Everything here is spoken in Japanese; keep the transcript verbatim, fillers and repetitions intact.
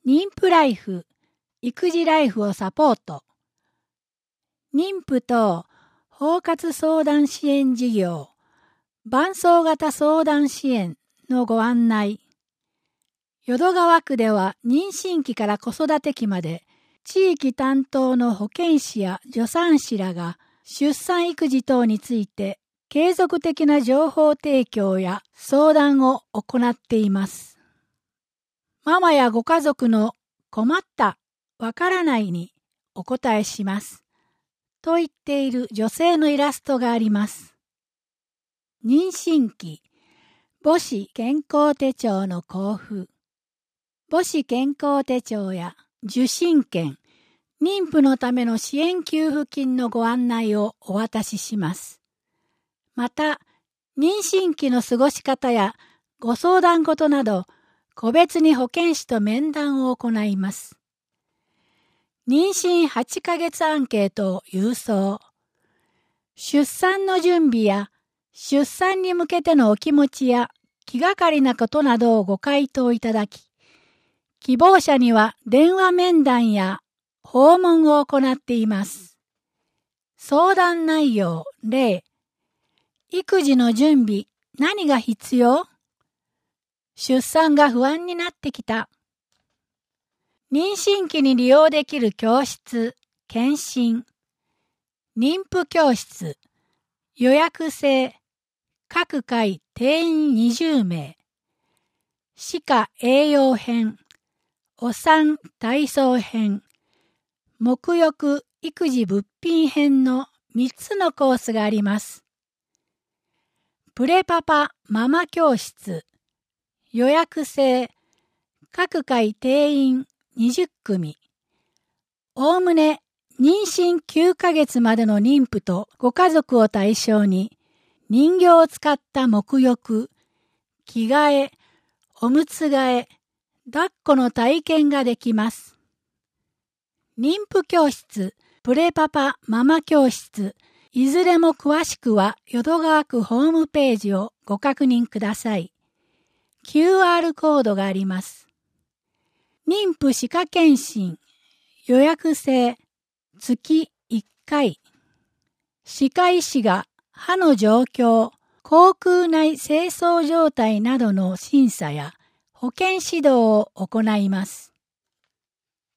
妊婦ライフ、育児ライフをサポート。妊婦等包括相談支援事業、伴走型相談支援のご案内。淀川区では妊娠期から子育て期まで、地域担当の保健師や助産師らが出産育児等について継続的な情報提供や相談を行っています。ママやご家族の困った、わからないにお答えします。と言っている女性のイラストがあります。妊娠期、母子健康手帳の交付。母子健康手帳や受診券、妊婦のための支援給付金のご案内をお渡しします。また、妊娠期の過ごし方やご相談事など、個別に保健師と面談を行います。妊娠はちかげつアンケートを郵送。出産の準備や出産に向けてのお気持ちや気がかりなことなどをご回答いただき、希望者には電話面談や訪問を行っています。相談内容例、育児の準備、何が必要？出産が不安になってきた。妊娠期に利用できる教室、検診。妊婦教室、予約制、各回定員にじゅうめい。歯科栄養編、お産体操編、沐浴育児物品編のみっつのコースがあります。プレパパママ教室、予約制、各回定員にじゅっくみ。おおむね妊娠きゅうかげつまでの妊婦とご家族を対象に、人形を使った沐浴、着替え、おむつ替え、抱っこの体験ができます。妊婦教室、プレパパママ教室、いずれも詳しくは淀川区ホームページをご確認ください。キューアール コードがあります。妊婦歯科検診、予約制、月いっかい。歯科医師が歯の状況、口腔内清掃状態などの審査や保健指導を行います。